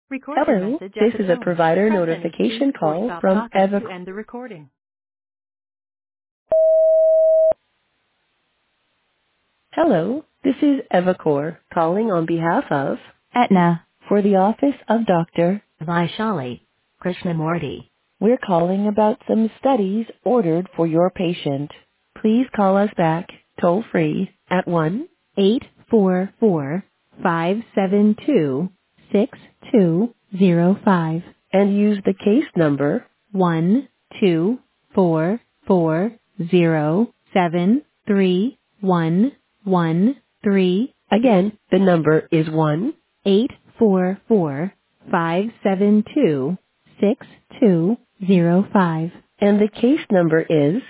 Record your Hello, message at this the is a tone. provider Press any key notification or call stop from talking Eva. to end the recording. Hello, this is Evacor calling on behalf of Aetna for the office of Dr. Vaishali Krishnamurti. We're calling about some studies ordered for your patient. Please call us back toll free at 1-844-572-6205 and use the case number 12440731113. Again, the number is 1-844-572-6205 and the case number is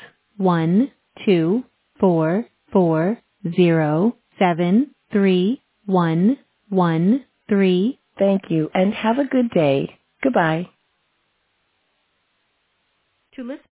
12440731113. Thank you and have a good day. Goodbye. To listen